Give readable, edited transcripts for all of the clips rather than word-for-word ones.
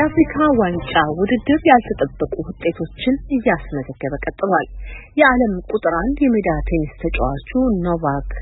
የአፍሪካ ዋንጫ ውድድር ያልተጠበቁ ውጤቶችን እያስመዘገበ ቀጥሏል። የዓለም ቁጥር 1 የሜዳ ቴኒስ ተጫዋቹ ኖቫክ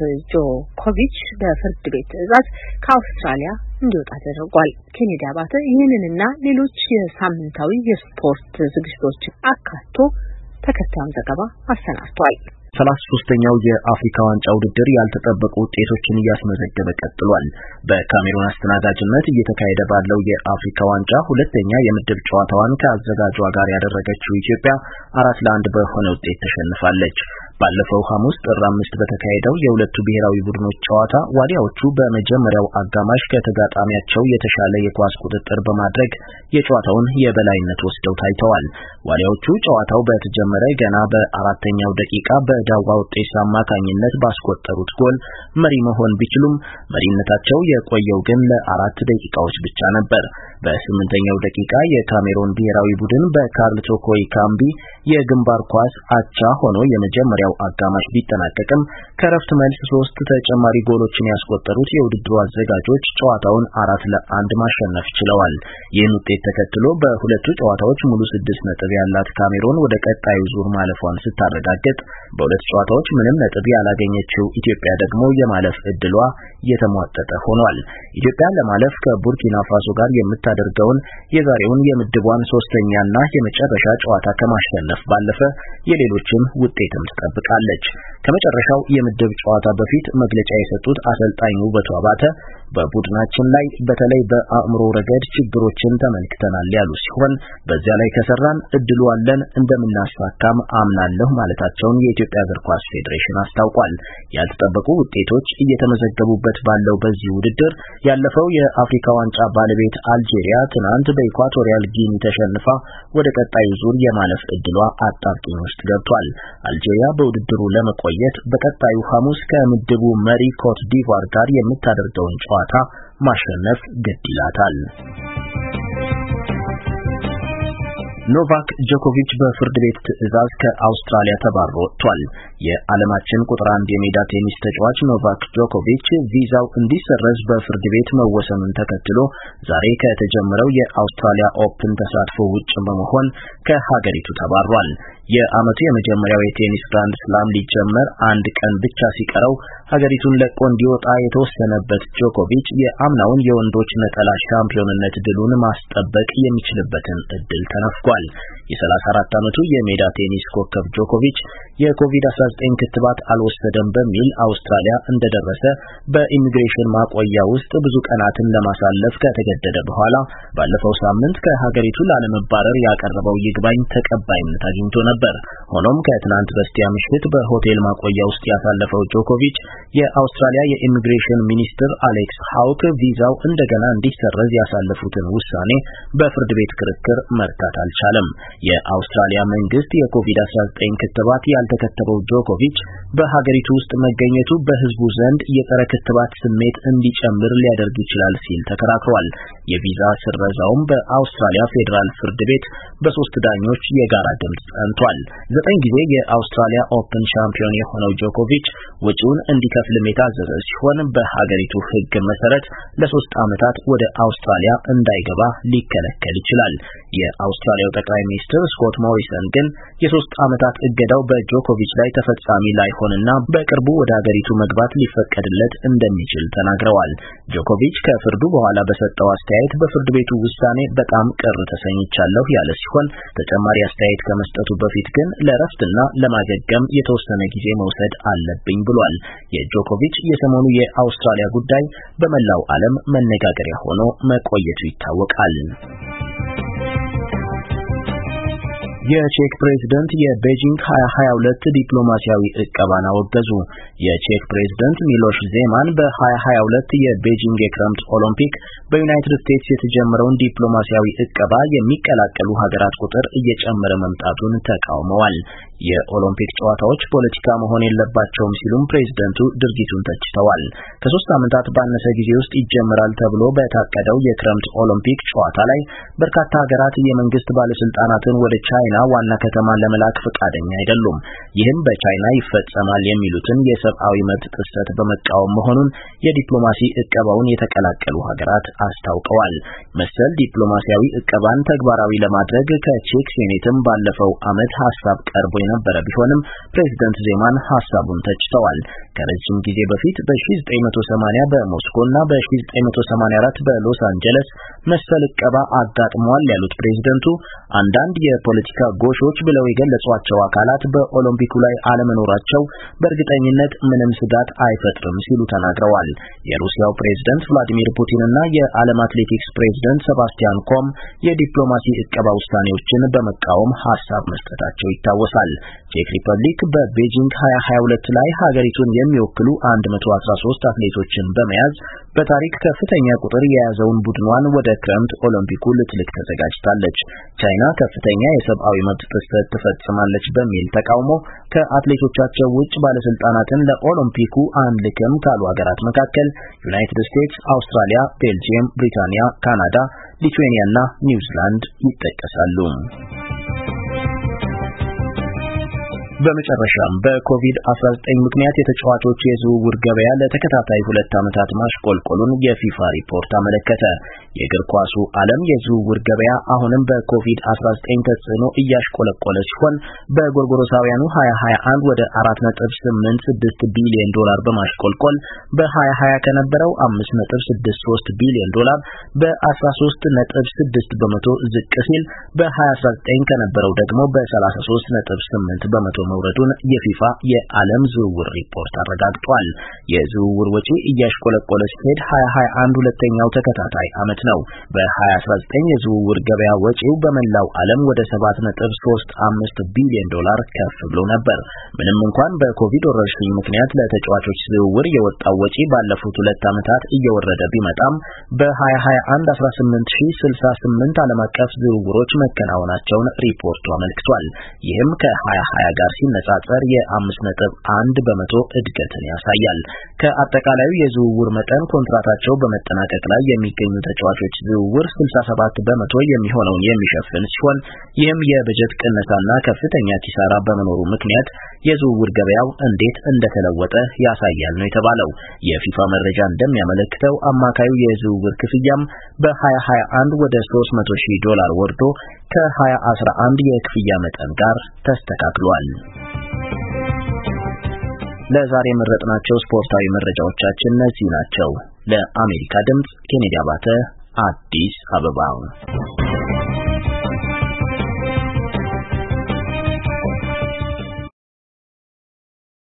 ጆኮቪች በፍርድ ቤት ትዕዛዝ ከአውስትራሊያ እንዲወጣ ተደርጓል። ኬኔዲ አባተ ይህንንና ሌሎች የሳምንታዊ የስፖርት ዝግጅቶችን አካቶ ተከታዩን ዘገባ አሰናድቷል። 33ኛው የአፍሪካ ዋንጫ ውድድር ያልተጠበቁ ውጤቶችን እያስመዘገበ ቀጥሏል። በካሜሩን አስተናጋጅነት እየተካሄደ ባለው የአፍሪካ ዋንጫ ሁለተኛ የምድብ ጨዋታዋን ከአዘጋጇ ጋር ያደረገችው ኢትዮጵያ 4-1 በሆነ ውጤት ተሸንፋለች። ባለፈው ሐሙስ ጥር 5 በተካሄደው የሁለቱ ብሔራዊ ቡድኖች ጨዋታ ዋሊያዎቹ በመጀመሪያው አጋማሽ ከተጋጣሚያቸው የተሻለ የኳስ ቁጥጥር በማድረግ የጨዋታውን የበላይነት ወስደው ታይተዋል። ዋሊያዎቹ ጨዋታው በተጀመረ ገና በአራተኛው ደቂቃ በዳዋ ውጤት አማካኝነት ባስቆጠሩት ጎል መሪ መሆን ቢችሉም መሪነታቸው የቆየው ግን ለ4 ደቂቃዎች ብቻ ነበር። በ8ኛው ደቂቃ የካሜሩን ብሔራዊ ቡድን በካርል ቶኮይ ካምቢ የግንባር ኳስ አቻ ሆኖ የመጀመሪያው አጋማሽ ቢጠናቀቅም ከረፍት መልስ 3 ተጨማሪ ጎሎችን ያስቆጠሩት የውድድሩ አዘጋጆች ጨዋታውን 4-1 ማሸነፍ ችለዋል። ይህን ውጤት ተከትሎ በሁለቱ ጨዋታዎች ሙሉ 6 ነጥብ ያላት ካሜሩን ወደ ቀጣዩ ዙር ማለፏን ስታረጋግጥ በሁለት ጨዋታዎች ምንም ነጥብ ያላገኘችው ኢትዮጵያ ደግሞ የማለፍ እድሏ የተሟጠጠ ሆኗል። ኢትዮጵያ ለማለፍ ከቡርኪና ፋሶ ጋር የምታደርገውን የዛሬውን የምድቧን 3ኛና የመጨረሻ ጨዋታ ከማሸነፍ ባለፈ የሌሎችን ውጤትም ትጠብቃለች። ከመጨረሻው የምድብ ጨዋታ በፊት መግለጫ የሰጡት አሰልጣኙ ውበቱ አባተ በቡድናችን ላይ በተለይ በአእምሮ ረገድ ችግሮችን ተመልክተናል ያሉ ሲሆን በዚያ ላይ ከሰራን እድሉ አለን እንደምናሳካም አምናለሁ ማለታቸውን የኢትዮጵያ እግር ኳስ ፌዴሬሽን አስታውቋል። ያልተጠበቁ ውጤቶች እየተመዘገቡበት ባለው በዚህ ውድድር ያለፈው የአፍሪካ ዋንጫ ባለቤት አልጄሪያ ትናንት በኢኳቶሪያል ጊኒ ተሸንፋ ወደ ቀጣዩ ዙር የማለፍ እድሏ አጣብቂኝ ውስጥ ገብቷል። አልጄሪያ በውድድሩ ለመቆየት በቀጣዩ ሐሙስ ከምድቡ መሪ ኮት ዲቫር ጋር የምታደርገውን ጨዋታ ማሸነፍ ግድ ይላታል። ኖቫክ ጆኮቪች በፍርድ ቤት ትዕዛዝ ከአውስትራሊያ ተባሮ ወጥቷል። የዓለማችን ቁጥር 1 የሜዳ ቴኒስ ተጫዋች ኖቫክ ጆኮቪች ቪዛው እንዲሰረዝ በፍርድ ቤት መወሰኑን ተከትሎ ዛሬ ከተጀመረው የአውስትራሊያ ኦፕን ተሳትፎ ውጭ በመሆን ከሀገሪቱ ተባሯል። የዓመቱ የመጀመሪያው የቴኒስ ግራንድ ስላም ሊጀመር አንድ ቀን ብቻ ሲቀረው ሀገሪቱን ለቆ እንዲወጣ የተወሰነበት ጆኮቪች የአምናውን የወንዶች ነጠላ ሻምፒዮንነት ድሉን ማስጠበቅ የሚችልበትን እድል ተነፍጓል። የ34 ዓመቱ የሜዳ ቴኒስ ኮከብ ጆኮቪች የኮቪድ-19 ክትባት አልወሰደም በሚል አውስትራሊያ እንደደረሰ በኢሚግሬሽን ማቆያ ውስጥ ብዙ ቀናትን ለማሳለፍ ከተገደደ በኋላ ባለፈው ሳምንት ከሀገሪቱ ላለመባረር ያቀረበው ይግባኝ ተቀባይነት አግኝቶ ነበር። ሆኖም ከትናንት በስቲያ ምሽት በሆቴል ማቆያ ውስጥ ያሳለፈው ጆኮቪች የአውስትራሊያ የኢሚግሬሽን ሚኒስትር አሌክስ ሃውክ ቪዛው እንደገና እንዲሰረዝ ያሳለፉትን ውሳኔ በፍርድ ቤት ክርክር መርታት አልቻለም። የአውስትራሊያ መንግስት የኮቪድ-19 ክትባት ያልተከተበው ጆኮቪች በሀገሪቱ ውስጥ መገኘቱ በህዝቡ ዘንድ የጸረ ክትባት ስሜት እንዲጨምር ሊያደርግ ይችላል ሲል ተከራክሯል። የቪዛ ስረዛውም በአውስትራሊያ ፌዴራል ፍርድ ቤት በ3 ዳኞች የጋራ ድምጽ ጸንቷል። 9 ጊዜ የአውስትራሊያ ኦፕን ሻምፒዮን የሆነው ጆኮቪች ወጪውን እንዲከፍል የታዘዘ ሲሆን በሀገሪቱ ህግ መሰረት ለ3 ዓመታት ወደ አውስትራሊያ እንዳይገባ ሊከለከል ይችላል። የአውስትራሊያው ጠቅላይ ሚኒስትር ስኮት ሞሪሰን ግን የ3 ዓመታት እገዳው በጆኮቪች ላይ ተፈጻሚ ላይሆንና በቅርቡ ወደ ሀገሪቱ መግባት ሊፈቀድለት እንደሚችል ተናግረዋል። ጆኮቪች ከፍርዱ በኋላ በሰጠው አስተያየት በፍርድ ቤቱ ውሳኔ በጣም ቅር ተሰኝቻለሁ ያለ ሲሆን ተጨማሪ አስተያየት ከመስጠቱ በፊት ግን ለረፍትና ለማገገም የተወሰነ ጊዜ መውሰድ አለብኝ ብሏል። የጆኮቪች የሰሞኑ የአውስትራሊያ ጉዳይ በመላው ዓለም መነጋገሪያ ሆኖ መቆየቱ ይታወቃል። የቼክ ፕሬዝዳንት የቤጂንግ 2022 ዲፕሎማሲያዊ እቀባን አወገዙ። የቼክ ፕሬዝዳንት ሚሎሽ ዜማን በ2022 የቤጂንግ የክረምት ኦሎምፒክ በዩናይትድ ስቴትስ የተጀመረውን ዲፕሎማሲያዊ እቀባ የሚቀላቀሉ ሀገራት ቁጥር እየጨመረ መምጣቱን ተቃውመዋል። የኦሎምፒክ ጨዋታዎች ፖለቲካ መሆን የለባቸውም ሲሉም ፕሬዝዳንቱ ድርጊቱን ተችተዋል። ከ3 ዓመታት ባነሰ ጊዜ ውስጥ ይጀምራል ተብሎ በታቀደው የክረምት ኦሎምፒክ ጨዋታ ላይ በርካታ ሀገራት የመንግስት ባለስልጣናትን ወደ ቻይና ዋና ከተማ ለመላክ ፈቃደኛ አይደሉም። ይህም በቻይና ይፈጸማል የሚሉትን የሰብአዊ መብት ጥሰት በመቃወም መሆኑን የዲፕሎማሲ እቀባውን የተቀላቀሉ ሀገራት አስታውቀዋል። መሰል ዲፕሎማሲያዊ እቀባን ተግባራዊ ለማድረግ ከቼክ ሴኔትም ባለፈው ዓመት ሐሳብ ቀርቦ የነበረ ቢሆንም ፕሬዝዳንት ዜማን ሐሳቡን ተችተዋል። ከረጅም ጊዜ በፊት በ1980 በሞስኮና በ1984 በሎስ አንጀለስ መሰል እቀባ አጋጥሟል ያሉት ፕሬዝዳንቱ አንዳንድ የፖለቲካ ጎሾች ብለው የገለጿቸው አካላት በኦሎምፒኩ ላይ አለመኖራቸው በእርግጠኝነት ምንም ስጋት አይፈጥርም ሲሉ ተናግረዋል። የሩሲያው ፕሬዝዳንት ቭላዲሚር ፑቲንና የዓለም አትሌቲክስ ፕሬዝዳንት ሴባስቲያን ኮም የዲፕሎማሲ እቀባ ውሳኔዎችን በመቃወም ሐሳብ መስጠታቸው ይታወሳል። ቼክ ሪፐብሊክ በቤጂንግ 2022 ላይ ሀገሪቱን የሚወክሉ 113 አትሌቶችን በመያዝ በታሪክ ከፍተኛ ቁጥር የያዘውን ቡድኗን ወደ ክረምት ኦሎምፒኩ ልትልክ ተዘጋጅታለች። ቻይና ከፍተኛ የሰብአዊ መብት ጥሰት ትፈጽማለች በሚል ተቃውሞ ከአትሌቶቻቸው ውጭ ባለስልጣናትን ለኦሎምፒኩ አንልክም ካሉ ሀገራት መካከል ዩናይትድ ስቴትስ፣ አውስትራሊያ፣ ቤልጂየም፣ ብሪታንያ፣ ካናዳ፣ ሊቱዌኒያና ኒውዚላንድ ይጠቀሳሉ። በመጨረሻም በኮቪድ-19 ምክንያት የተጫዋቾች የዝውውር ገበያ ለተከታታይ 2 ዓመታት ማሽቆልቆሉን የፊፋ ሪፖርት አመለከተ። የእግር ኳሱ ዓለም የዝውውር ገበያ አሁንም በኮቪድ-19 ተጽዕኖ እያሽቆለቆለ ሲሆን በጎርጎሮሳውያኑ 2021 ወደ 4.86 ቢሊዮን ዶላር በማሽቆልቆል በ2020 ከነበረው 5.63 ቢሊዮን ዶላር በ13.6 በመቶ ዝቅ ሲል በ2019 ከነበረው ደግሞ በ33.8 በመቶ መውረዱን የፊፋ የዓለም ዝውውር ሪፖርት አረጋግጧል። የዝውውር ወጪ እያሽቆለቆለ ሲሄድ 2021 ሁለተኛው ተከታታይ ዓመት ነው። በ2019 የዝውውር ገበያ ወጪው በመላው ዓለም ወደ 7.35 ቢሊዮን ዶላር ከፍ ብሎ ነበር። ምንም እንኳን በኮቪድ ወረርሽኝ ምክንያት ለተጫዋቾች ዝውውር የወጣው ወጪ ባለፉት 2 ዓመታት እየወረደ ቢመጣም በ2021 18068 ዓለም አቀፍ ዝውውሮች መከናወናቸውን ሪፖርቱ አመልክቷል። ይህም ከ2020 ጋር ሲነጻጸር የ5.1 በመቶ እድገትን ያሳያል። ከአጠቃላዩ የዝውውር መጠን ኮንትራታቸው በመጠናቀቅ ላይ የሚገኙ ተጫዋቾች ዝውውር 67 በመቶ የሚሆነውን የሚሸፍን ሲሆን ይህም የበጀት ቅነሳና ከፍተኛ ኪሳራ በመኖሩ ምክንያት የዝውውር ገበያው እንዴት እንደተለወጠ ያሳያል ነው የተባለው። የፊፋ መረጃ እንደሚያመለክተው አማካዩ የዝውውር ክፍያም በ2021 ወደ $300,000 ወርዶ ከ2011 የክፍያ መጠን ጋር ተስተካክሏል። ለዛሬ የመረጥናቸው ስፖርታዊ መረጃዎቻችን እነዚህ ናቸው። ለአሜሪካ ድምጽ ኬኔዲ አባተ፣ አዲስ አበባ።